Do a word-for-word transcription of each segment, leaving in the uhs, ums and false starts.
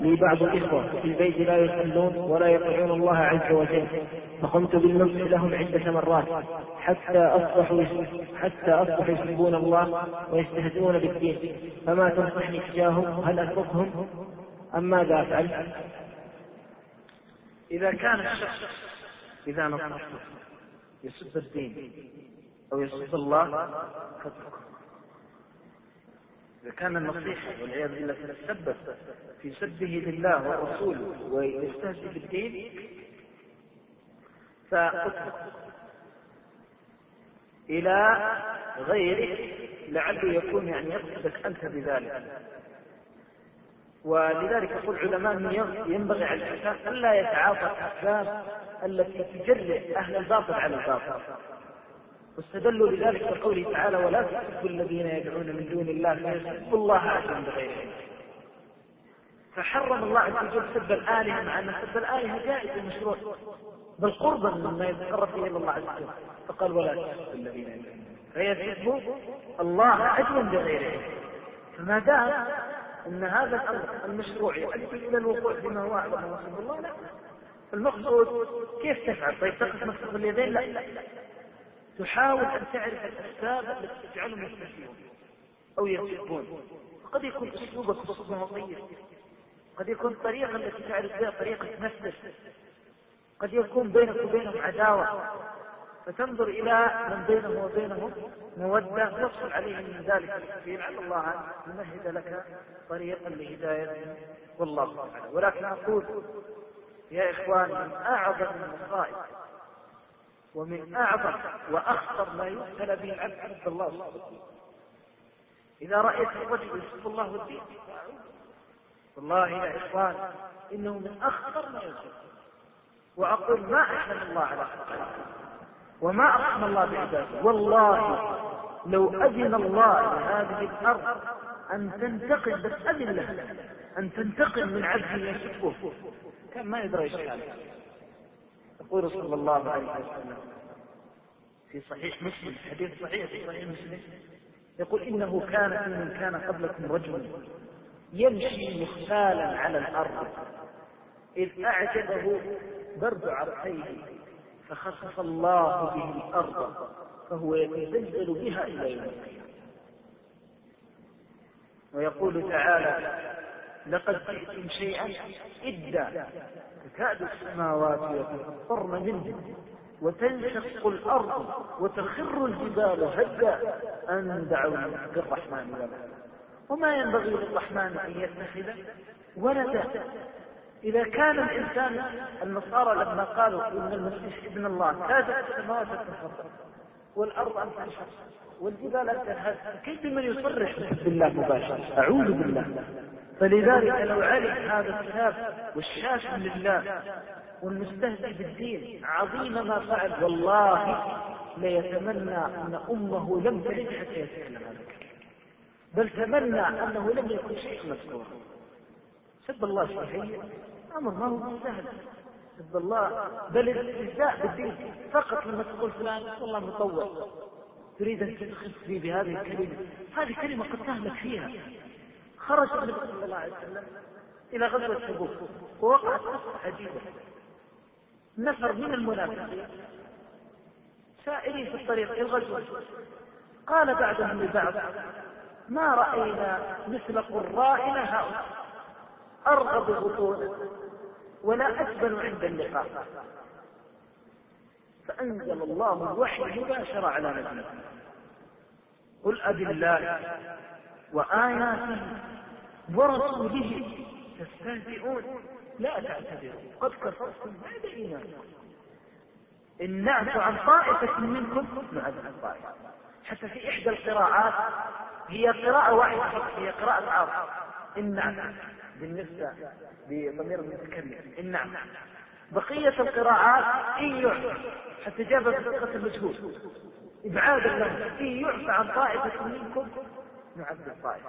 لي بعض الإخوة في البيت لا يصلون ولا يطيعون الله عز وجل، فقمت بالنصح لهم عدة مرات حتى أصبحوا حتى أصبحوا يسبون الله ويستهزئون بالدين، فما تنصحني تجاههم؟ هل أتركهم أم ماذا أفعل؟ إذا كان الشخص إذا نصحته يسب الدين أو يسب الله فاتركه. إذا كان النصيحة والعياذ بالله تتسبب في سبه لله ورسوله ويستهزئ بالدين فاتركه إلى غيره لعله يكون يعني يقصدك أنت بذلك. ولذلك يقول العلماء ينبغي على الإنسان ألا يتعاطى الأسباب التي تجرئ أهل الباطل على الباطل، واستدلوا لذلك بقوله تعالى: ولا تسبوا الذين يدعون من دون الله فيسبوا الله عدوا بغير علم. فحرم الله عز وجل سب الآلهة، مع أن سب الآلهة جائز ومشروع بل قربا مما يتقرب فيه إلى الله عز وجل، فقال: ولا تسبوا الذين يدعون فيسبوا الله عدوا بغير علم. فما دام أن هذا الأمر المشروع يؤدي إلى الوقوع بما هو أعظم من سب الله، لا. المقصود كيف تفعل؟ طيب تقف مكتوب اليدين؟ لا، تحاول أن تعرف الأسباب التي تجعلهم يستسيئون أو يسبون. قد يكون أسلوبك أسلوب طيب، قد يكون الطريقة التي تعرف بها طريقة نفسك، قد يكون بينك وبينهم عداوة، فتنظر إلى من بينه وبينهم مودة يحصل عليه من ذلك السبيل، لعل الله أن يمهد لك طريقا لهداية، والله تعالى. ولكن أقول يا إخوان، من أعظم المصائب ومن أعظم وأخطر ما يبتلى به العبد عبد الله سبحانه. إذا رأيت الرجل يسب الله والدين، والله يا إخوان إنه من أخطر ما يوجد. وأقول ما أحلم الله على خلقه وما أرحم الله بعباده. والله لو أذن الله لهذه الأرض أن تنتقم، بس أذن لها أن تنتقم من عبد يسبه، كان ما يدري ايش حاله. يقول صلى الله عليه وسلم في صحيح مسلم، حديث صحيح في صحيح مسلم، يقول: إنه كان في من كان قبلكم رجل يمشي مختالا على الأرض إذ أعجبه برد عرقيه فخسف الله به الأرض فهو يتزلزل بها إلى يوم القيامة. ويقول تعالى: لقد جئتم شيئا إدا تكاد السماوات يتفطرن منه وتنشق الأرض وتخر الجبال هدا أن دعوا للرحمن ولدا وما ينبغي للرحمن أن يتخذ ولدا. إذا كان الإنسان، النصارى لما قالوا إن المسيح ابن الله كادت السماوات تتفطر والأرض أن تنشق والجبال أن تنهد، كيف من يصرح بحب الله مباشرة؟ أعوذ بالله. فلذلك لو علم هذا الكتاب والشاشم لله والمستهزئ بالدين عظيم ما فعل، والله ليتمنى أن أمه لم تلد حتى يتكلم هذا الكلام، بل تمنى أنه لم يكن شيء مذكورا. سب الله شيء أمر ما هو سهل، سب الله بل الاستهزاء بالدين فقط لما تقول فلان والله مطوع تريد أن تتخذ فيه بهذه الكلمة، هذه كلمة قد تهلك فيها. خرج النبي صلى الله عليه وسلم إلى غزوة تبوك ووقعت قصة عجيبة. نفر من المنافقين سائرين في الطريق الغزوة، قال بعضهم لبعض: ما رأينا مثل قرائنا هؤلاء، أرغب بطونا ولا أجبن عند اللقاء. فأنزل الله الوحي مباشرة على نبيه: قل أبي الله وآياته ورسوله تستهزئون لا تعتذروا قد كفرتم بعد إيمانكم إن نعفو عن طائفة منكم نعذب عن طائفة. حتى في إحدى القراءات هي قراءة واحدة فقط، هي قراءة عاصم إن نعفو بالنسبة بضمير المتكلم إن نعفو. بقية القراءات إن يعفو، حتى جابت بثقة المجهول إبعادا له، إن يعفو عن طائفة منكم نعذب طائفة.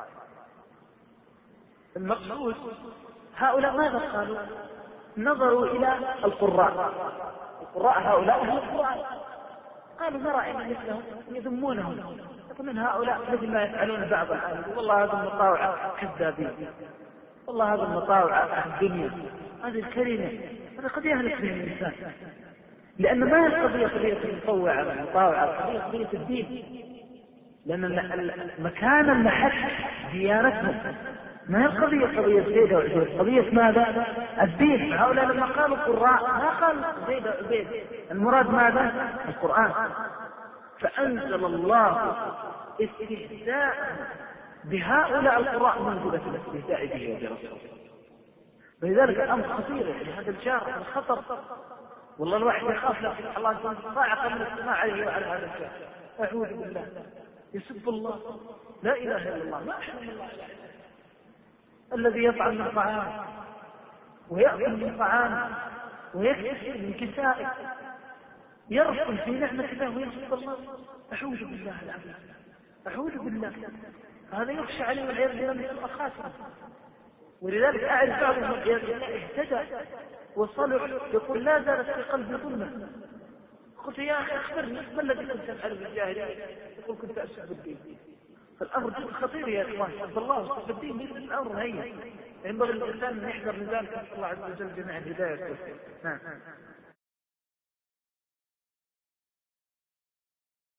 المقصود هؤلاء ماذا قالوا؟ نظروا إلى القراء، القراء هؤلاء أهل القرآن، قالوا ما رأينا مثلهم يذمونهم، من هؤلاء مثل ما يفعلون بعض الآن، والله هذا المطاوعة كذابين. والله هذا المطاوع الدنيا، هذه الكلمة هذا قد يهلك به الإنسان، لأن ما هي القضية قضية المطوعة المطاوعة، القضية قضية الدين، لأن مكان المحك ديانتهم، ما هي القضية قضية زيد وعبيد، قضية ماذا؟ الدين. هؤلاء لما قالوا القراء ما قالوا زيد وعبيد، المراد ماذا؟ القرآن. فأنزل الله استهزاء بهؤلاء القراء منزلة الاستهزاء به وبرسوله. ولذلك الأمر خطير، يعني هذا الجار هذا خطر، والله الواحد يخاف لا سبحان الله يكون صاعقة من السماء عليه وعلى هذا الجار. أعوذ بالله، يسب الله، لا إله إلا الله، ما أحلم الله الذي يطعم من طعام ويأكل من طعام ويكتسب من كسائه، يرسل في نعمة الله ويسب الله. أعوذ بالله العظيم، أعوذ بالله، هذا يخشى عليه والعياذ بالله من سوء خاتمة. ولذلك أعرف بعضهم اهتدى وصلح يقول لا زالت في قلبي ظلمة. قلت يا أخي أخبرني ما الذي كنت تفعله في الجاهلية؟ يقول كنت أسب الدين. فالأمر جد خطير يا إخوان، سب الله وسب الدين ليس الأمر هين، ينبغي الإنسان أن يحذر من ذلك. نسأل الله عز وجل جميع الهداية والتوفيق. نعم.